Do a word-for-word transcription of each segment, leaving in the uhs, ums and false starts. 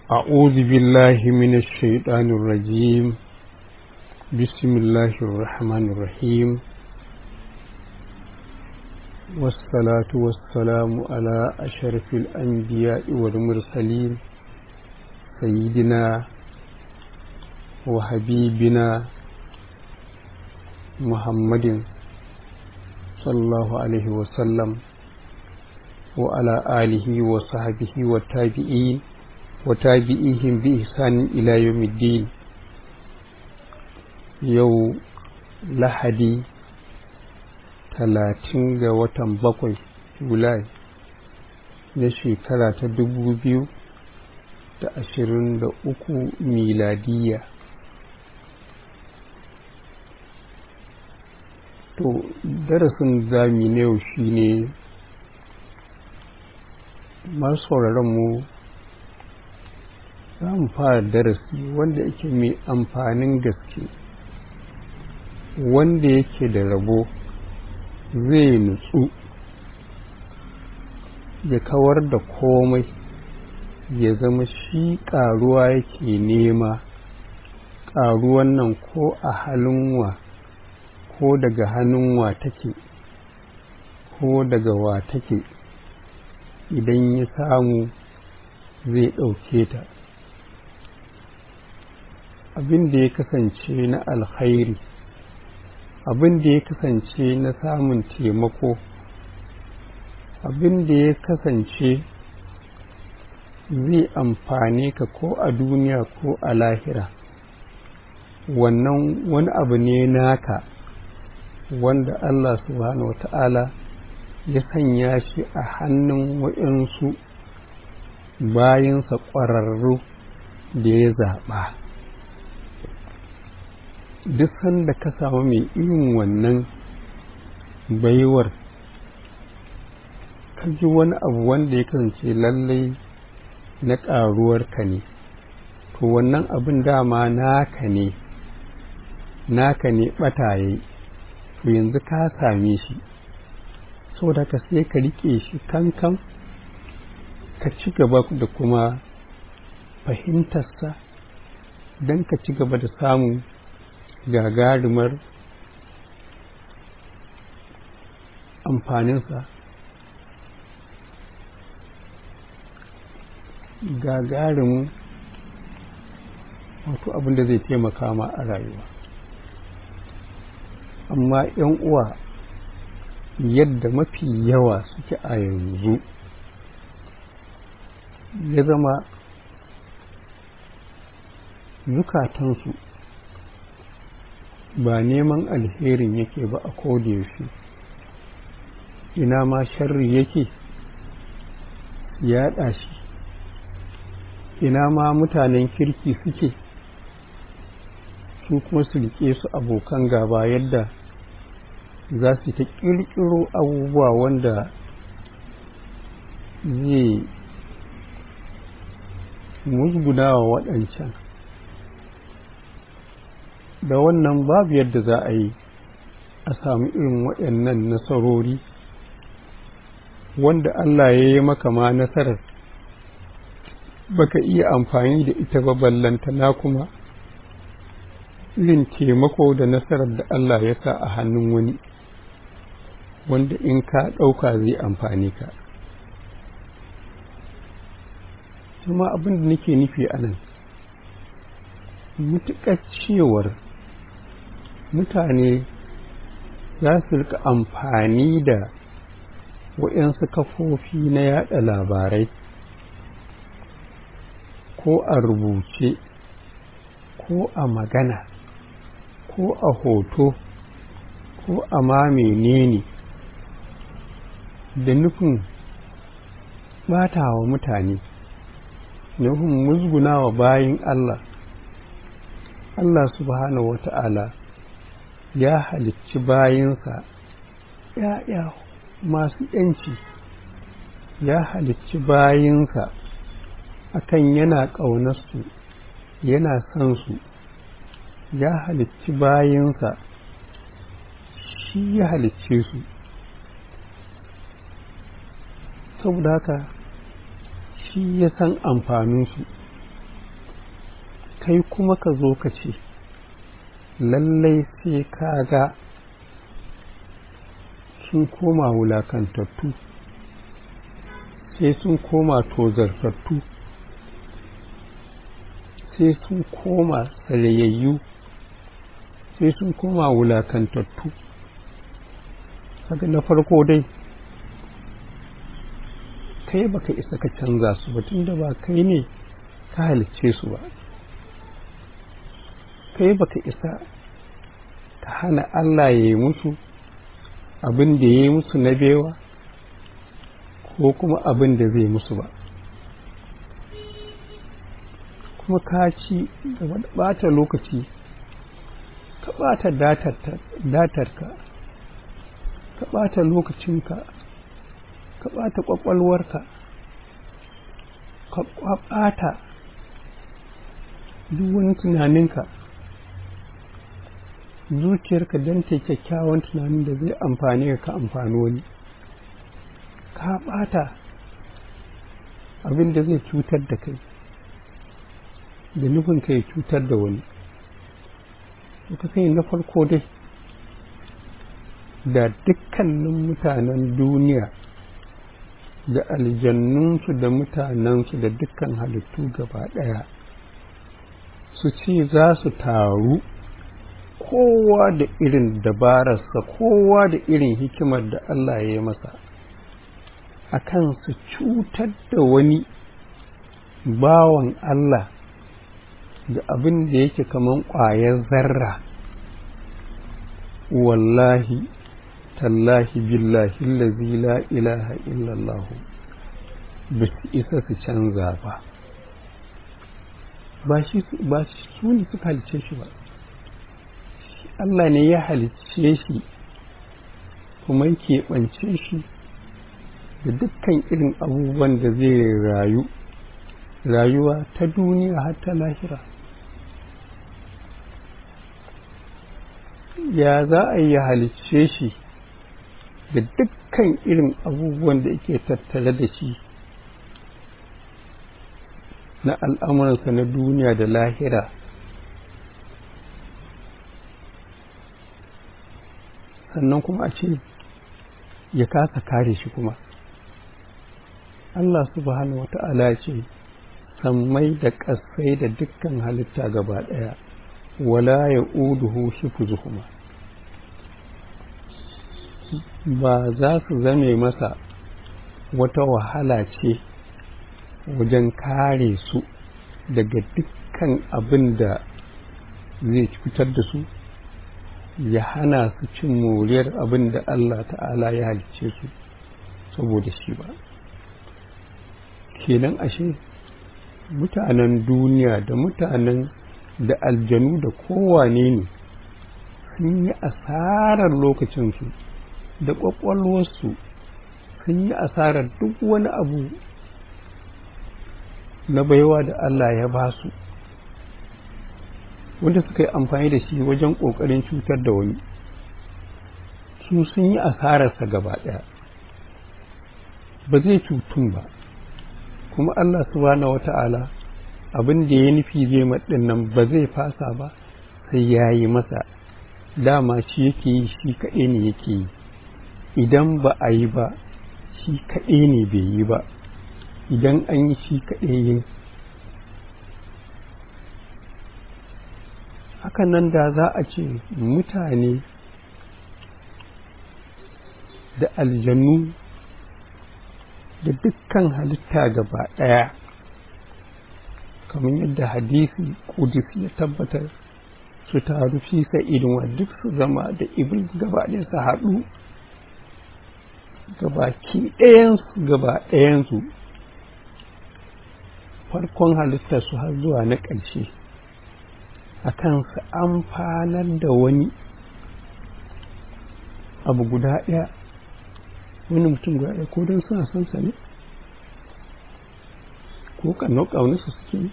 أعوذ بالله من الشيطان الرجيم بسم الله الرحمن الرحيم والصلاة والسلام على أشرف الأنبياء والمرسلين سيدنا وحبيبنا محمد صلى الله عليه وسلم وعلى آله وصحبه والتابعين وتابعيهم بإحسان إلى يوم الدين. يو لحدي talatin ga watan bakwai Julai na shekara ta dubu biyu da ashirin da uku miladiya. To darasin zami na yau shine masu sauraron mu za mu fara darasi wanda yake mai amfanin gaske, wanda yake da rabo zai nutsu ya kawar da komai ya zama shi ƙaruwa yake nema, ƙaruwan nan ko a halin wa ko daga hannun wa take ko daga wa take, idan ya samu zai ɗauke ta. Abin da ya kasance na alkhairi, abin da ya kasance na samun taimako, abin da ya kasance zai amfane ka ko a duniya ko a lahira, wannan wani abu ne naka wanda Allah subhanahu wata'ala ya sanya shi a hannun waɗansu bayansa ƙwararru da ya zaɓa. Duk sanda ka samu mai irin wannan baiwar, ka ji wani abu wanda ya kasance lallai na ƙaruwarka ne, to wannan abin dama naka ne, naka ne ɓataye, to yanzu ka same shi, so da ka sai ka riƙe shi kankan, ka ci gaba da kuma fahimtarsa don ka ci gaba da samun gagarumar amfaninsa, gagarumin wato abin da zai taimaka ma a rayuwa. Amma ‘yan uwa, yadda mafi yawa suke a yanzu, ya zama zukatansu ba neman alherin yake ba a kodayaushe, ina ma sharri yake yaɗa shi, ina ma mutanen kirki suke su kuma su riƙe su abokan gaba, yadda za su ta ƙirƙiro abubuwa wanda zai musguna wa waɗancan. Da wannan babu yadda za a yi a samu irin waɗannan nasarori wanda Allah ya yi maka ma nasarar baka iya amfani da ita ba, ballantana kuma irin taimako da nasarar da Allah ya sa a hannun wani wanda in ka ɗauka zai amfani ka. Kuma abin da nake nufi a nan, mutuƙar cewar mutane za su rika amfani da waɗansu kafofi na yaɗa labarai, ko a rubuce ko a magana ko a hoto ko a ma menene, da nufin ɓata wa mutane, nufin musguna wa bayin Allah. Allah subhanahu wata'ala ya halicci bayinsa ‘ya'ya masu ‘yanci, ya halicci bayinsa akan yana ƙaunarsu, yana son su, ya halicci bayinsa, shi ya halicce su. Saboda haka shi ya san amfaninsu, kai kuma ka zo ka ce lallai sai ka ga sun koma wulakantattu, sai sun koma tozartattu, sai sun koma tsarayayyu, sai sun koma wulakantattu. Haka na farko dai kai baka isa ka canza su ba, tunda ba kai ne ka halicce su ba. Kai baka isa ka hana Allah ya yi musu abin da ya yi musu na bewa ko kuma abin da zai musu ba. Kuma ka ci da ɓata lokaci, ka ɓata datarka, ka ɓata lokacinka, ka ɓata ƙwaƙwalwarka, ka ɓata duk wani tunaninka, zuciyarka don ta kyakkyawan tunanin da zai amfani ka amfani wani. Ka ɓata abin da zai cutar da kai da nufin ka ya cutar da wani. ka kai na farko dai da dukkanin mutanen duniya da aljannunsu da mutanensu da dukkan halittu gaba ɗaya su ce za su taru, kowa da irin dabararsa, kowa da irin hikimar da Allah ya yi masa, akan su cutar da wani bawan Allah da abin da yake kaman ƙwayar zarra. Wallahi tallahi billahi allazi la ilaha illallah ba su isa su canza ba. Ba shi ba su ne suka halice shi ba, Allah ne ya halicce shi kuma yake ɓance shi da dukkan irin abubuwan da zai rayu rayuwa ta duniya har ta lahira. Ya za a yi halicce shi da dukkan irin abubuwan da yake tattare da shi na al'amuransa na duniya da lahira, sannan kuma a ce ya kasa kare shi kuma. Allah subhanahu wata'ala ce sammai da ƙasai da dukkan halitta gaba ɗaya wala ya uduhu hifzuhuma, ba za su zame masa wata wahala ce wajen kare su daga dukkan abin da zai cutar da su, ya hana su cin moriyar abin da Allah ta'ala ya halicce su saboda shi ba. Kenan ashe mutanen duniya da mutanen da aljanu da kowane ne sun yi asarar lokacinsu da ƙwaƙwalwarsu, sun yi asarar duk wani abu na baiwa da Allah ya ba su, wanda suka yi amfani da shi wajen ƙoƙarin cutar da wani. Su sun yi asararsa gaba ɗaya, ba zai cutun ba. Kuma Allah subhanahu wata'ala abin da ya nufi zai maɗin nan ba zai fasa ba, sai ya yi masa. Dama shi yake yi, shi kaɗai ne yake yi. Idan ba a yi ba, shi kaɗai ne bai yi ba. Idan an yi, shi kaɗai yin. Hakan nan da za a ce mutane da aljannu da dukkan halitta gaba ɗaya, kamar yadda hadisi kudisi ya tabbatar, su taru fi sa'idin wa duk su zama da iblis gaba ɗaya su haɗu gabaki ɗayansu gaba ɗayansu farkon halittar su har zuwa na ƙarshe, a kan su amfanar da wani abu guda ɗaya, wani mutum guda ɗaya, ko don suna son sa ne ko ƙanno ƙaunarsa suke yi.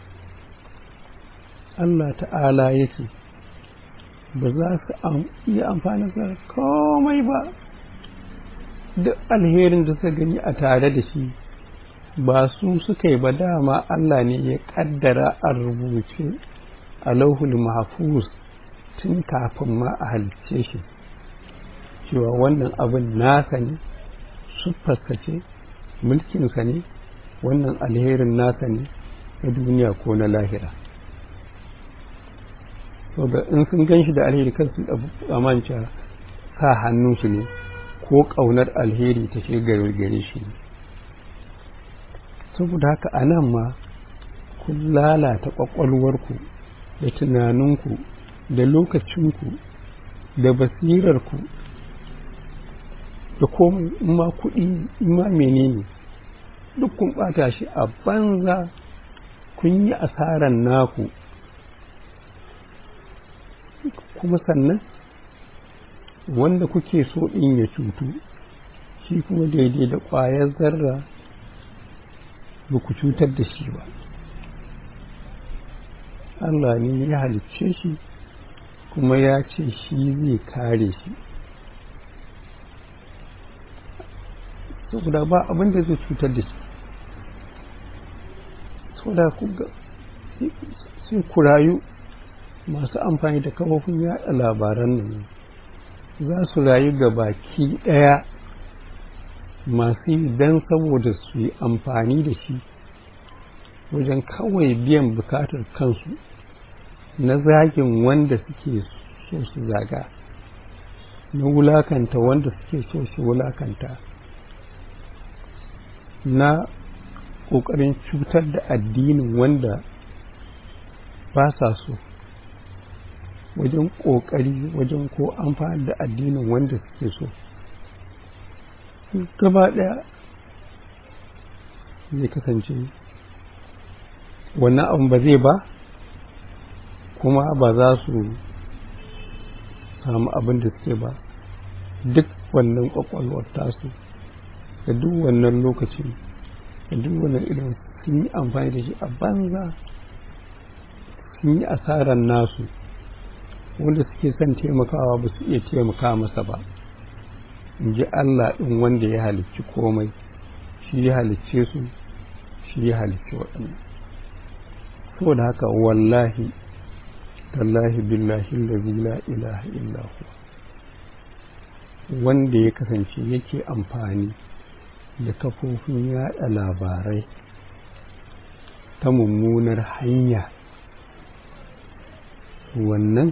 Allah ta'ala ya ce ba za su iya amfani da komai ba, duk alherin da suka gani a tare da shi ba su suka yi ba, dama Allah ne ya kaddara a rubuce a lauhul mahfuz tun kafin ma a halicce shi cewa wannan abin nasa ne, siffarsa ce, mulkinsa ne, wannan alherin nasa ne na duniya ko na lahira. saboda in sun gan shi da alheri kan su amince sa hannunsu ne ko ƙaunar alheri ta ce gare shi ne. saboda haka a nan ma kun lalata ƙwaƙwalwarku da tunaninku da lokacinku da basirarku da komai, in ma kuɗi in ma menene duk kun ɓata shi a banza, kun yi asaran naku. kuma sannan wanda kuke so ɗin ya cutu shi kuma daidai da ƙwayar zarra ba ku cutar da shi ba. Allah ne ya halicce shi kuma ya ce shi zai kare shi, saboda ba abin da zai cutar da shi. saboda ku ga sai ku rayu, masu amfani da kafofin yaɗa labaran nan za su rayu ga baki ɗaya, masu yi don saboda su yi amfani da shi wajen kawai biyan bukatar kansu na zagin wanda suke so su zaga, na wulakanta wanda suke so su wulakanta, na ƙoƙarin cutar da addinin wanda ba sa so, wajen ƙoƙari wajen ko amfani da addinin wanda suke so. gaba ɗaya zai kasance wannan abin ba zai ba, kuma ba za su samu abin da suke ba. duk wannan ƙwaƙwalwar tasu da duk wannan lokaci da duk wannan idan sun yi amfani da shi a banza, sun yi asarar nasu. wanda suke son taimakawa ba su iya taimaka masa ba, in ji Allah ɗin wanda ya halicci komai, shi ya halicce su, shi ya halicci waɗannan. saboda haka wallahi tallahi billahi allazi la ilaha illa huwa, wanda ya kasance yake amfani da kafofin yaɗa labarai ta mummunar hanya, wannan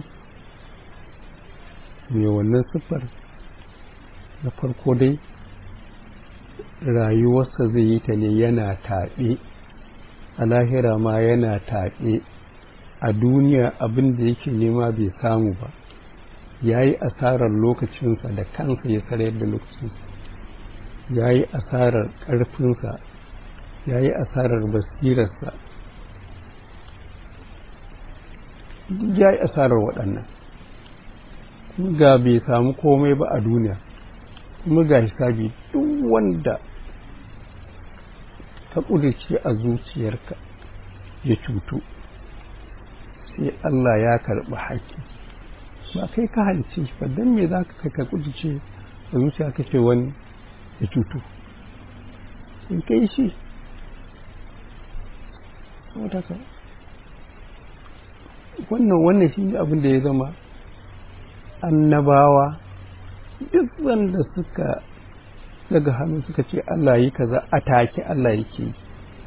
mai wannan siffar na farko dai rayuwarsa zai yi ta ne yana taɓe, a lahira ma yana taɓe, a duniya abin da yake nema bai samu ba, ya yi asarar lokacinsa da kansa ya sarayar da lokacinsa, ya yi asarar ƙarfinsa, ya yi asarar basirarsa, ya yi asarar waɗannan. ga bai samu komai ba a duniya, kuma ga hisabi. duk wanda ta ƙudurce a zuciyarka ya cutu, sai Allah ya karɓi haƙƙi. ba kai ka halice shi ba, don me za ka ka ƙudurce a zuciya ka ce wani ya cutu, sai kai shi. wannan wannan shi ne abin da ya zama annabawa duk wanda suka daga hannu suka ce Allah yi kaza, a take Allah yake yi.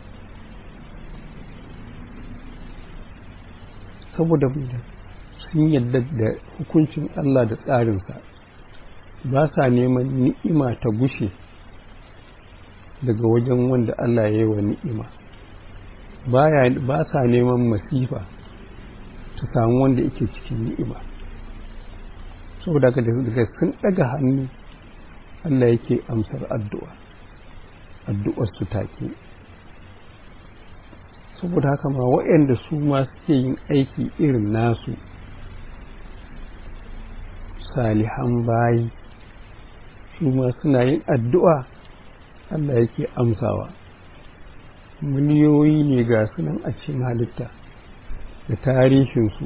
saboda sun yadda da hukuncin Allah da tsarinsa, ba sa neman ni'ima ta gushe daga wajen wanda Allah ya yi wa ni'ima, ba sa neman masifa ta samu wanda yake cikin ni'ima. saboda daga sun ɗaga hannu Allah yake amsar addu'a, addu'ar su take. saboda haka ma waɗanda su ma suke yin aiki irin nasu, salihan bayi, su ma suna yin addu'a Allah yake amsawa. miliyoyi ne ga sunan a cikin halitta da tarihinsu,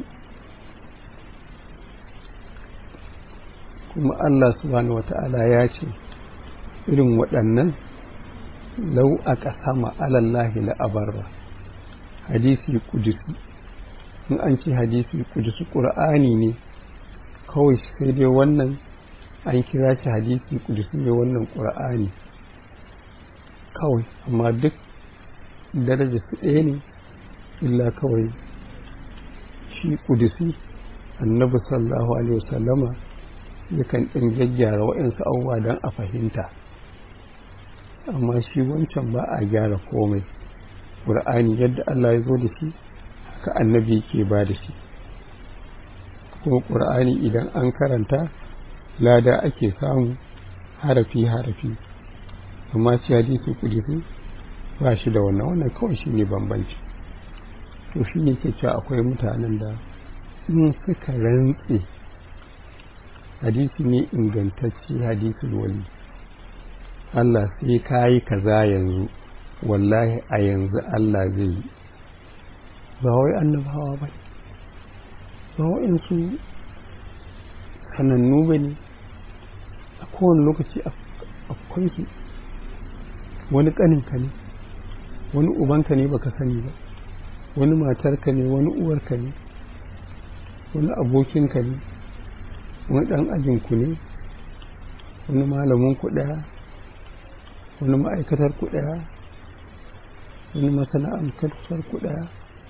kuma Allah subhanahu wata'ala ya ce irin waɗannan lau aka sama alallahi la'abarra. Hadisi kudusi, in an ce hadisi kudusi ƙur'ani ne kawai, sai dai wannan an kira shi hadisi kudusi ne, wannan ƙur'ani kawai, amma duk daraja su ɗaya ne, illa kawai shi kudusi annabi sallallahu alaihi wasallama yakan ɗin gyaggyara waɗansu abubuwa don a fahimta, amma shi wancan ba a gyara komai. Ƙur'ani yadda Allah ya zo da shi haka annabi ke ba da shi, kuma ƙur'ani idan an karanta lada ake samu harafi harafi, amma shi hadisi kudusi ba shi da wannan wannan kawai shi ne bambanci. To shi ne ke cewa akwai mutanen da in suka rantse hadisi ne ingantacce, hadisul wali, Allah sai ka yi kaza yanzu, wallahi a yanzu Allah zai yi. Ba wai annabawa ba, ba wa'insu sanannu ba ne, a kowane lokaci akwai su. Wani ƙaninka ne, wani ubanka ne baka sani ba, wani matarka ne, wani uwarka ne, wani abokinka ne, wani ɗan ajinku ne, wani malamin ku ɗaya, wani ma'aikatar ku ɗaya, wani masana'antar ku ɗaya,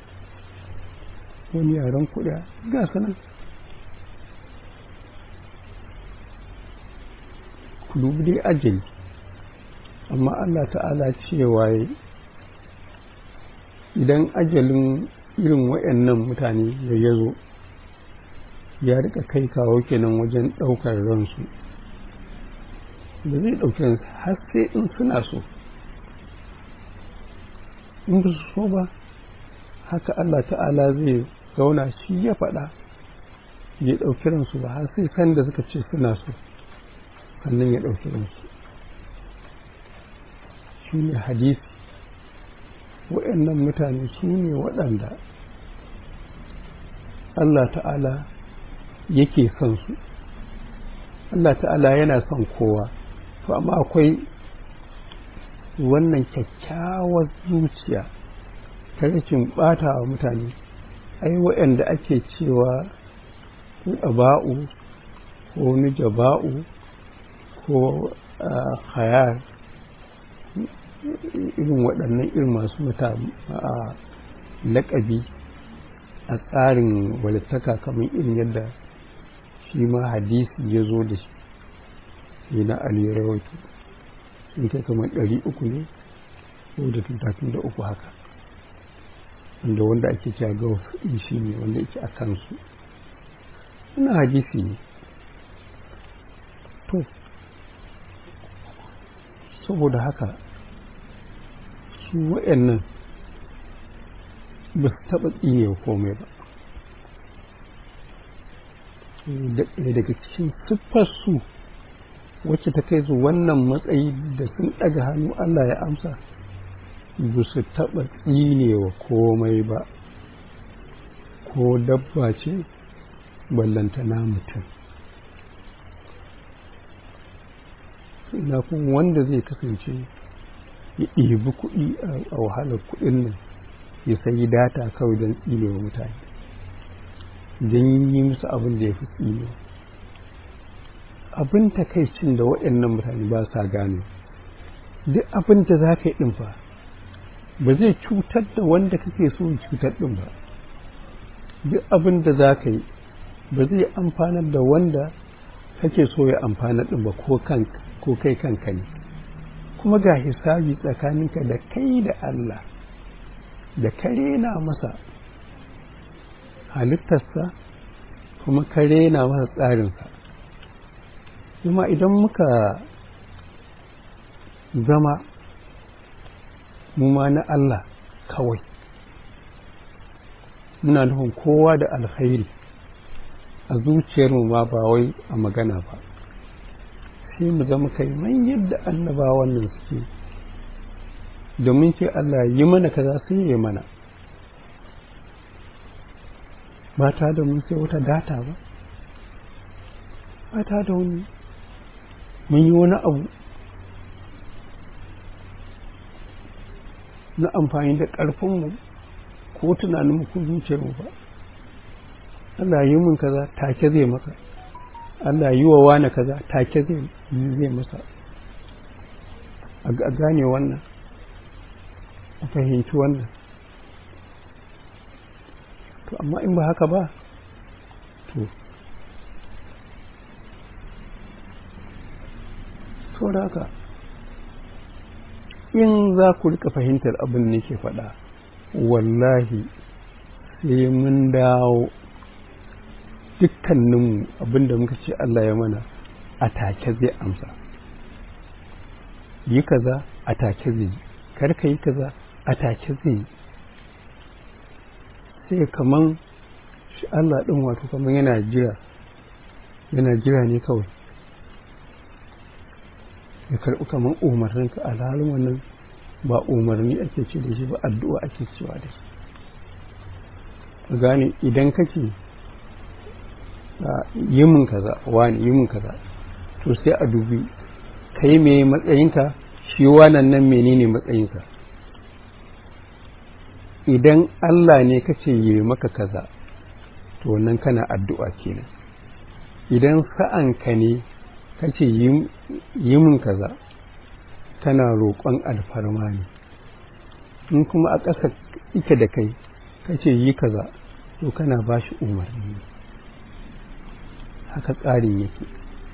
wani yaren ku ɗaya, ga sanan. Ku dubi dai ajali, amma Allah ta'ala cewa idan ajalin irin waɗannan mutane da ya zo ya rika kai kawo kenan wajen ɗaukar ransu, da zai ɗauki ransu har sai in suna so, in ba su so ba haka Allah ta'ala zai zauna shi ya faɗa ya ɗauki ransu ba har sai sanda suka ce suna so sannan ya ɗauki ransu. Shi ne hadisi. Waɗannan mutane su ne waɗanda Allah ta'ala yake son su. Allah ta'ala yana son kowa, to amma akwai wannan kyakkyawar zuciya ta rashin ɓata wa mutane. Ai waɗanda ake cewa aba'u ko nujaba'u ko khayar, irin waɗannan irin masu mata a laƙabi a tsarin walittaka kamar irin yadda shi ma hadisi ya zo da shi sai na Ali rawaito, sun kai kamar ɗari uku ne ko da talatin da uku haka, wanda wanda ake cewa gauf shi ne wanda yake a kansu. Ina hadisi ne. To saboda haka su waɗannan ba su taɓa tsine komai ba. Daga cikin siffarsu wacce ta kai su wannan matsayi da sun ɗaga hannu Allah ya amsa, ba su taɓa tsinewa komai ba, ko dabba ce ballantana mutum. Ina kuma wanda zai kasance ya ɗibi kuɗi a wahalar kuɗin nan ya sayi data kawai don tsinewa mutane, don yi musu abin da ya fi tsinewa. Abin takaicin da waɗannan mutane ba sa gane, duk abin da za ka yi ɗin fa ba zai cutar da wanda kake so ya cutar ɗin ba, duk abin da za ka yi ba zai amfanar da wanda kake so ya amfanar ɗin ba, ko kai kanka ne. Kuma ga hisabi tsakaninka da kai da Allah, da ka rena masa halittarsa kuma ka rena masa tsarinsa. Kuma idan muka zama mu ma na Allah kawai, muna nufin kowa da alkhairi a zuciyarmu ma ba wai a magana ba, sai mu zama kai man yadda annabawan nan suke, domin ce Allah yi mana kaza sai ya mana, ba ta da mun sai wata data ba, ba ta da wani mun yi wani abu na amfani da ƙarfinmu ko tunaninmu ko zuciyarmu ba. Allah yi mun kaza take zai maka, Allah yi wa wani kaza take zai zai masa. A gane wannan, a fahimci wannan. To amma in ba haka ba, to saboda haka in za ku rika fahimtar abin da nake faɗa, wallahi sai mun dawo dukkaninmu abin da muka ce Allah ya mana a take zai amsa. Yi kaza a take zai yi, karka yi kaza a take zai yi. Sai kaman shi Allah ɗin wato kaman yana jira yana jira ne kawai ya karɓi kaman umarninka, alhalin wannan ba umarni ake ce da shi ba, addu'a ake cewa da shi. Gane idan kake yi min kaza wani yi min kaza, to sai a dubi kai me matsayinka, shi wannan nan menene matsayinka. Idan Allah ne kace yi maka kaza, to wannan kana addu'a kenan. Idan sa'anka ne kace yi min kaza, kana roƙon alfarma ne. In kuma a ƙasa ike da kai kace yi kaza, to kana bashi umarni. Haka tsarin yake.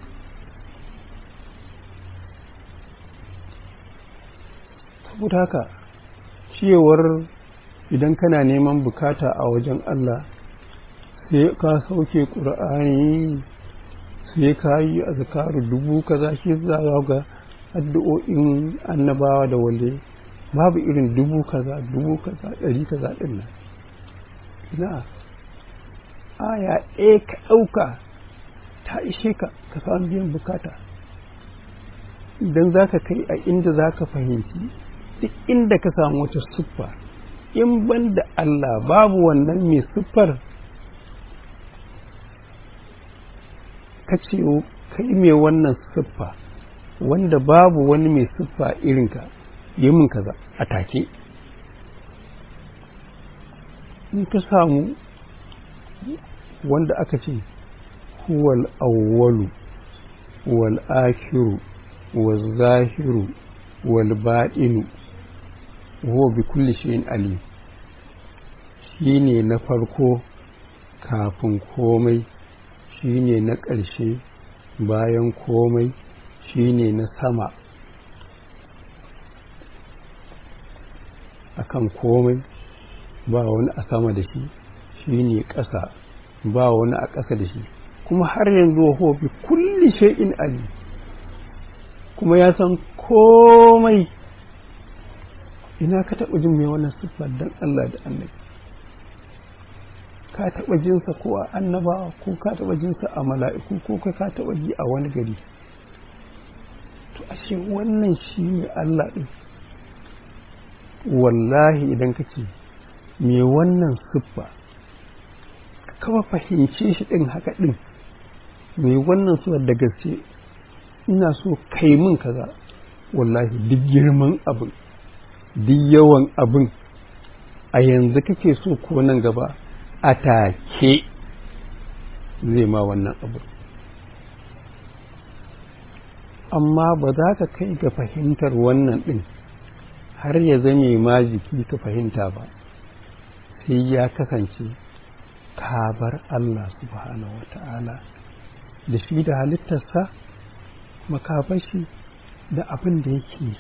Saboda haka cewar idan kana neman bukata a wajen Allah sai ka sauke ƙur'ani, sai ka yi azkaru dubu kaza, shi za ga addu'o'in annabawa da wale babu irin dubu kaza dubu kaza ɗari kaza ɗin nan. Ina aya ɗaya ka ɗauka ta ishe ka ka samu biyan bukata. Idan za ka kai a inda za ka fahimci duk inda ka samu wata siffa in ban da Allah babu wannan mai siffar, ka ce kai mai wannan siffa wanda babu wani mai siffa irinka, yi min kaza a take. In ka samu wanda aka ce huwal awwalu wal akhiru wal zahiru wal baɗinu huwa bi kulli shay'in alim, shine na farko kafin komai, shine na ƙarshe bayan komai, shine na sama akan komai, ba wani a sama da shi, shine ƙasa ba wani a ƙasa da shi, kuma har yanzu huwa bi kulli shay'in alim, kuma ya san komai. Ina ka taɓa jin mai wannan siffar dan Allah da annabi? Ka taɓa jinsa ko a annabawa, ko ka taɓa jinsa a mala'iku, ko ka taɓa ji a wani gari? To ashe wannan shi ne Allah ɗin. Wallahi idan ka ce mai wannan siffa kama fahimce shi ɗin haka ɗin, mai wannan siffar da gaske ina so kai min kaza, wallahi duk girman abin duk yawan abin a yanzu kake so ko nan gaba a take zai ma wannan abin. Amma ba za ka kai ga fahimtar wannan ɗin har ya zame ma jiki ka fahimta ba, sai ya kasance ka bar Allah subhanahu wa ta'ala da shi da halittarsa, makafashi da abin da yake.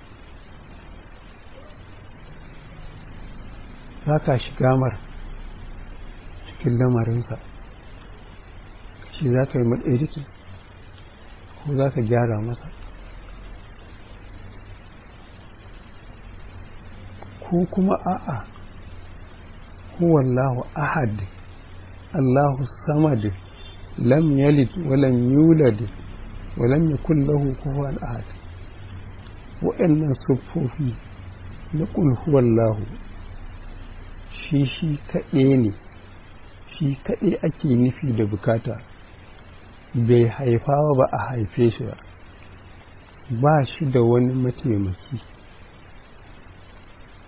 Za ka shiga mar cikin lamarinsa, shi za ka yi maɗairiki ko za ka gyara masa, ko kuma a'a huwallahu ahad Allahu samad lam yalid wa lam yulad wa lam yakul lahu kufuwan ahad. Wa'annan siffofi na qul huwallahu shi shi kaɗai ne, shi kaɗai ake nufi da bukata, bai haifa ba a haife shi ba, ba shi da wani mataimaki,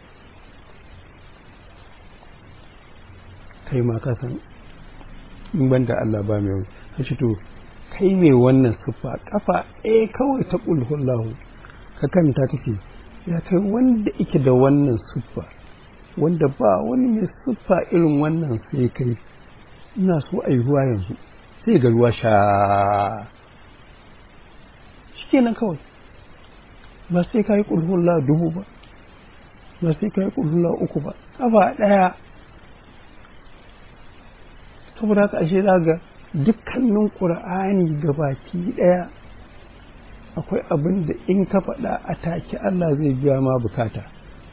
kai ma ka san in banda Allah ba mai wani to kai mai wannan siffa kafa ɗaya kawai ta ƙulhullahu ka kanta take ya kai wanda ike da wannan siffa wanda ba wani mai siffa irin wannan sai kai ina so a yi ruwa yanzu sai ga ruwa sha shi kenan kawai ba sai ka yi ƙulhullahu dubu ba ba sai ka yi ƙulhullahu uku ba kafa ɗaya saboda haka ashe za ga dukkanin ƙur'ani gabaki ɗaya akwai abin da in ka faɗa a take Allah zai biya ma bukata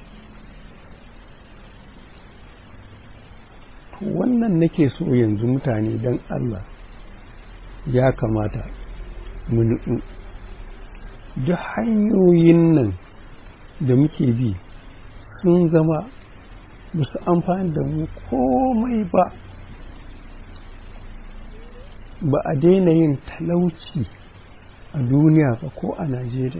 to wannan nake so yanzu mutane don Allah ya kamata mu nutsu duk hanyoyin nan da muke bi sun zama ba su amfani da mu komai ba ba a daina yin talauci a duniya ba ko a Najeriya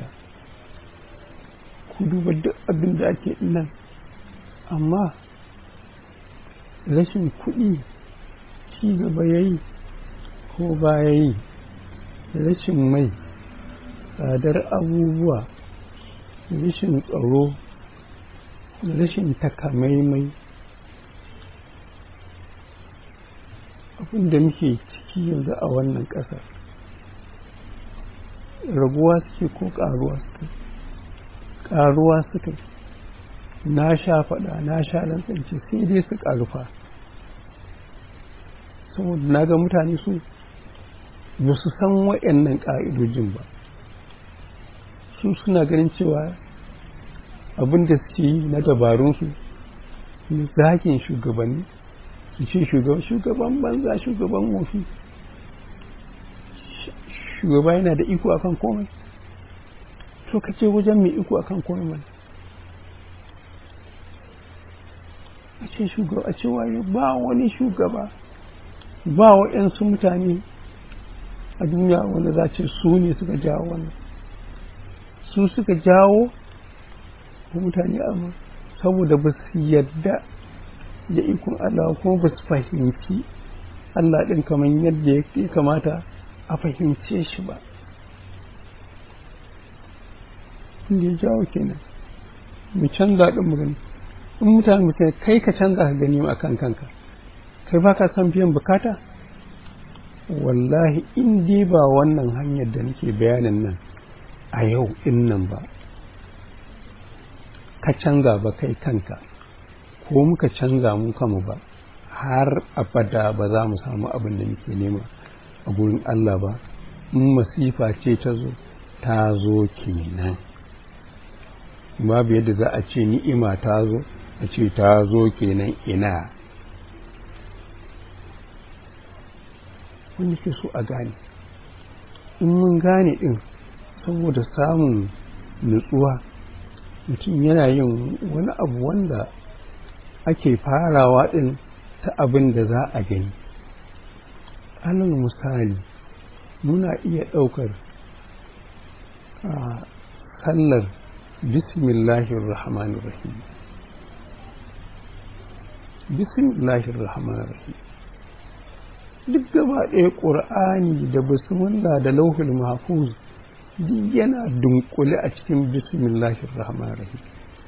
ku duba duk abin da ake nan amma rashin kuɗi ci gaba ya yi ko ba ya yi rashin mai tsadar abubuwa rashin tsaro rashin takamaimai abin da muke ciki yanzu a wannan ƙasar raguwa suke ko ƙaruwa suke ƙaruwa suke na sha faɗa na sha lantsance sai dai su ƙarufa saboda na ga mutane su ba su san waɗannan ƙa'idojin ba su suna ganin cewa abin da suke yi na dabarunsu na zakin shugabanni su ce shugaban shugaban banza shugaban wofi shugaba yana da iko akan komai to ka ce wajen mai iko akan komai mana a ce shugaba a ce waye ba wani shugaba ba waɗansu mutane a duniya wanda za ce su ne suka jawo wannan su suka jawo ko mutane amma saboda ba su yadda da ikon Allah kuma ba su fahimci Allah ɗin kamar yadda ya kamata a fahimce shi ba inda ya jawo kenan mu canza ɗin mu gani in mutane mutane kai ka canza ka gani a kan kanka kai ba ka san biyan bukata wallahi in dai ba wannan hanyar da nake bayanin nan a yau in nan ba ka canza ba kai kanka ko muka canza mu kama ba har abada ba za mu samu abin da muke nema a gurin Allah ba in masifa ce ta zo ta zo kenan babu yadda za a ce ni'ima ta zo a ce ta zo kenan ina wanda ke so a gane in mun gane din saboda samun nutsuwa mutum yana yin wani abu wanda ake farawa din ta abin da za a gani alal misali muna iya ɗaukar a sallar bismillahir rahmanir rahim bismillahir rahmanir rahim duk gaba ɗaya ƙur'ani da bismillah da lauhul mahfuz duk yana dunkule a cikin bismillahir rahmanir rahim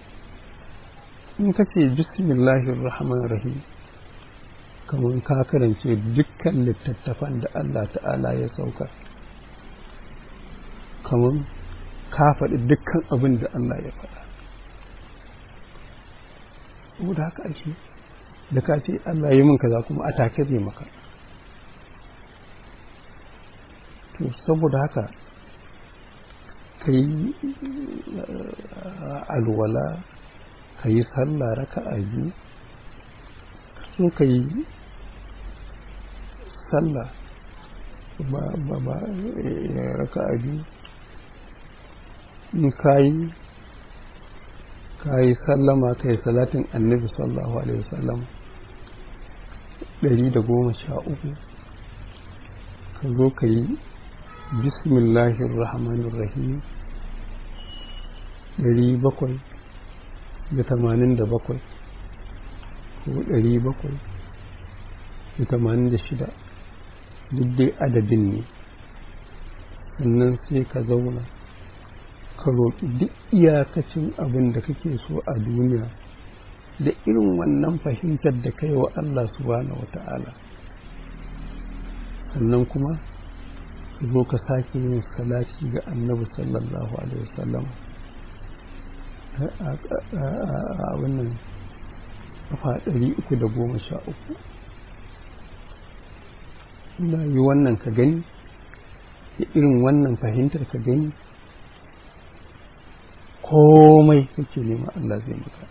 in ka ce bismillahir rahmanir rahim kamar ka karance dukkan littattafan da Allah ta'ala ya sauka kamar ka faɗi dukkan abin da Allah ya faɗa saboda haka ake da ka ce Allah yi min kaza kuma a take zai maka to saboda haka ka yi alwala ka yi sallah raka'a biyu so ka yi sallah ba ba ba raka'a biyu in ka yi ka yi sallama ka yi salatin annabi sallallahu alaihi wasallam ɗari da goma sha uku ka zo ka yi bismillahir rahmanir rahim ɗari bakwai da tamanin da bakwai ko ɗari bakwai da tamanin da shida duk dai adadin ne. Sannan sai ka zauna ka roƙi duk iyakacin abin da kake so a duniya da irin wannan fahimtar da kai wa Allah subhanahu wata'ala. Sannan kuma ka zo ka sake yin salati ga annabi sallallahu alaihi wasallam a wannan kafa ɗari uku da goma sha uku. ina yi wannan ka gani da irin wannan fahimtar ka gani, komai kake nema Allah zai maka.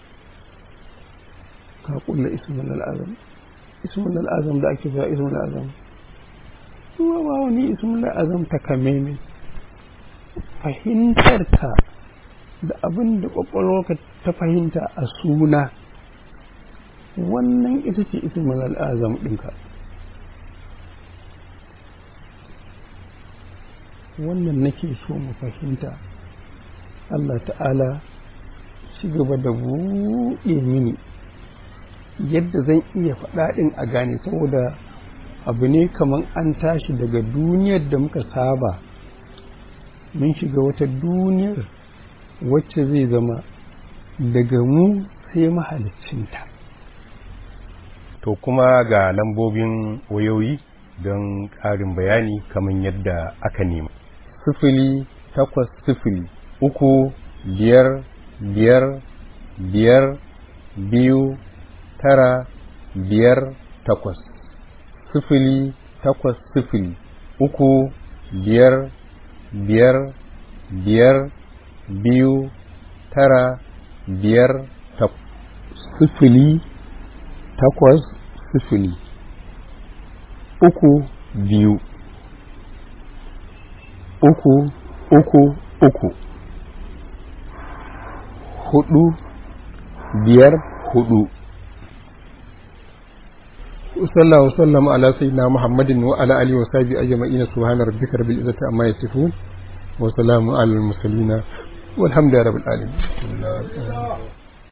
ka kulla ismul azam ismul azam da ake cewa ismul azam kuma ba wani ismul azam ta kameme fahimtar ka da abin da kwakwalwarka ta fahimta a suna, wannan ita ce ismul azam ɗinka. wannan nake so mu fahimta. Allah ta'ala ci gaba da buɗe mini yadda zan iya faɗa ɗin a gane, saboda abu ne kamar an tashi daga duniyar da muka saba mun shiga wata duniyar wacce zai zama daga mu sai mahaliccinta. To kuma ga lambobin wayoyi don ƙarin bayani kamar yadda aka nema. Sifili takwas sifili uku biyar biyar biyar biyu tara biyar takwas. Sifili takwas sifili uku biyar biyar biyar biyu tara biyar takwas. Sifili takwas sifili uku biyu uku uku uku hudu biyar hudu. sallallahu sallam ala sayyidina muhammadin wa ala alihi wa sahbihi ajma'in. Subhana rabbika rabbil izzati amma yasifun wa salamun alal mursalin walhamdulillahi rabbil alamin.